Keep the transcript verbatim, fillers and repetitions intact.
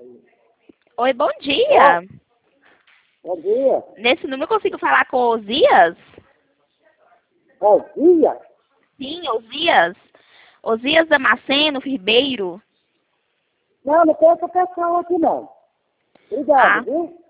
Oi, bom dia. Bom dia. Nesse número eu consigo falar com o Osias? Bom dia? Sim, Osias. Osias Damasceno Ribeiro. Não, não tem essa pessoa aqui não. Obrigado, Ah, viu?